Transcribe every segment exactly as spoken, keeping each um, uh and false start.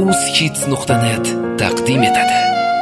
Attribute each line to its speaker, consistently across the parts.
Speaker 1: uzhits nuqta net taqdim etadi.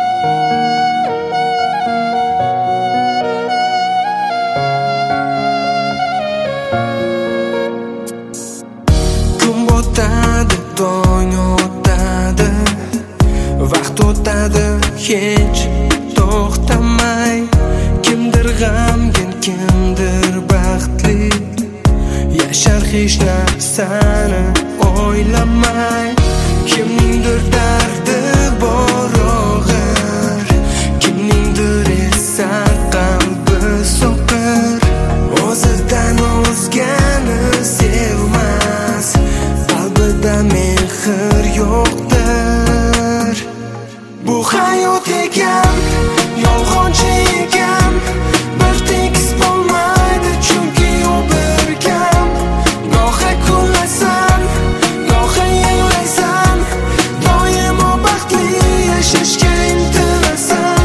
Speaker 2: Kun botadi, tong o'tadi, vaqt o'tadi hech to'xtamay. Kimdir g'amgin, kimdir baxtli, yashar hech narsani o'ylamay. Kimningdir dardi bor og'ir, kimningdir esa qalbi so'qir. O'zidan o'zgani sevmas, qalbida mehr yo'qdir. Bu hayot ekan, yolg'onchi ekan, bir tekis bo'lmaydi chunki u bir kam. Gohi kulasan, gohi yig'laysan, doimo baxtli yashashga intilasan.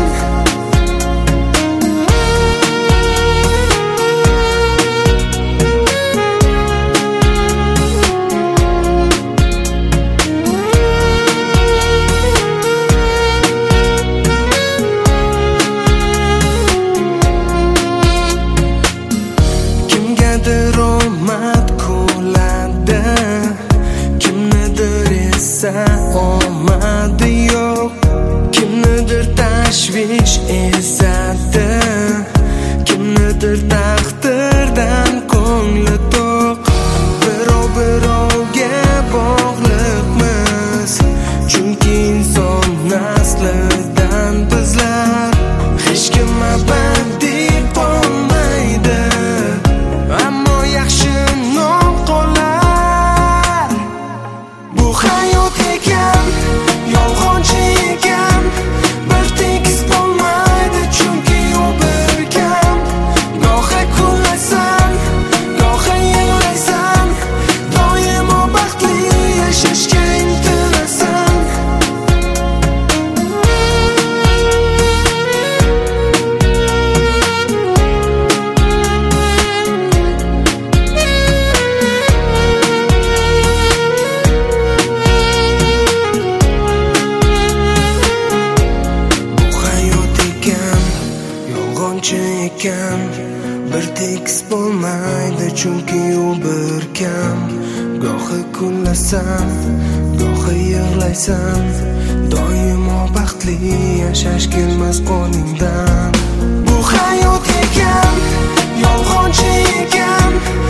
Speaker 2: Kimgadir omad kuladi, kimnidir esa omadi yo'q. Kimnidir tashvish ezadi, kimnidir taqdirdan ko'ngli to'q. Birov birovga bog'liqmiz, chunki inson naslidan bizlar. Hech kim abadiy qolmaydi, ammo yaxshi nom qolar. Bu hayot ekan, yolg'onchi ekan, bir tekis bo'lmaydi chunki u bir kam. Gohi kulasan, gohi yig'laysan, doimo baxtli yashashga intilasan. Yolg'onchi ekan, bir tekis bo'lmaydi chunki u bir kam. Gohi kulasan, gohi yig'laysan, doimo baxtli yashash kelmas qo'lingdan. Bu hayot ekan, yolg'onchi ekan,